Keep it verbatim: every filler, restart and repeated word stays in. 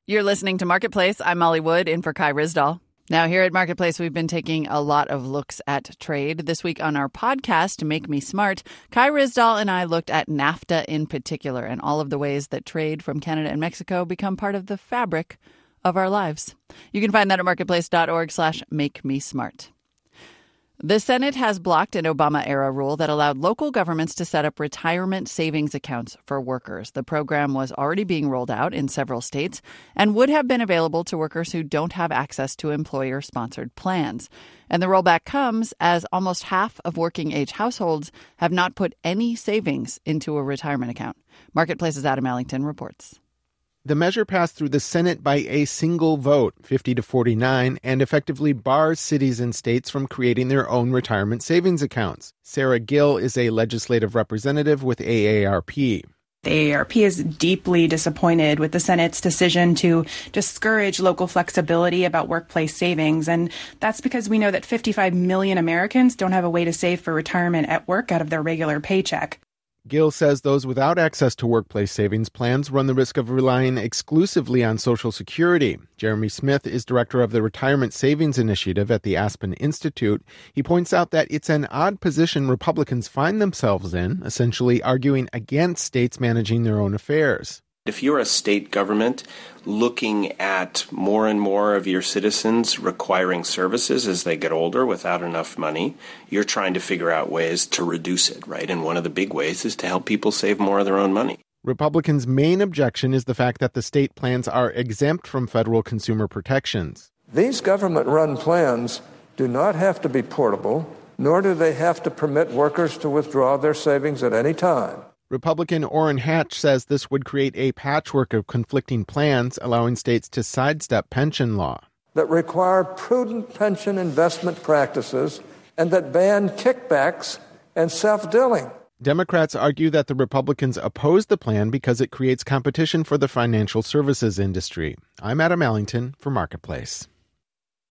You're listening to Marketplace. I'm Molly Wood, in for Kai Ryssdal. Now, here at Marketplace, we've been taking a lot of looks at trade. This week on our podcast, Make Me Smart, Kai Ryssdal and I looked at NAFTA in particular and all of the ways that trade from Canada and Mexico become part of the fabric of our lives. You can find that at marketplace.org slash make me smart. The Senate has blocked an Obama-era rule that allowed local governments to set up retirement savings accounts for workers. The program was already being rolled out in several states and would have been available to workers who don't have access to employer-sponsored plans. And the rollback comes as almost half of working-age households have not put any savings into a retirement account. Marketplace's Adam Allington reports. The measure passed through the Senate by a single vote, fifty to forty-nine, and effectively bars cities and states from creating their own retirement savings accounts. Sarah Gill is a legislative representative with A A R P. The A A R P is deeply disappointed with the Senate's decision to discourage local flexibility about workplace savings. And that's because we know that fifty-five million Americans don't have a way to save for retirement at work out of their regular paycheck. Gill says those without access to workplace savings plans run the risk of relying exclusively on Social Security. Jeremy Smith is director of the Retirement Savings Initiative at the Aspen Institute. He points out that it's an odd position Republicans find themselves in, essentially arguing against states managing their own affairs. If you're a state government looking at more and more of your citizens requiring services as they get older without enough money, you're trying to figure out ways to reduce it, right? And one of the big ways is to help people save more of their own money. Republicans' main objection is the fact that the state plans are exempt from federal consumer protections. These government-run plans do not have to be portable, nor do they have to permit workers to withdraw their savings at any time. Republican Orrin Hatch says this would create a patchwork of conflicting plans, allowing states to sidestep pension law. That require prudent pension investment practices and that ban kickbacks and self-dealing. Democrats argue that the Republicans oppose the plan because it creates competition for the financial services industry. I'm Adam Allington for Marketplace.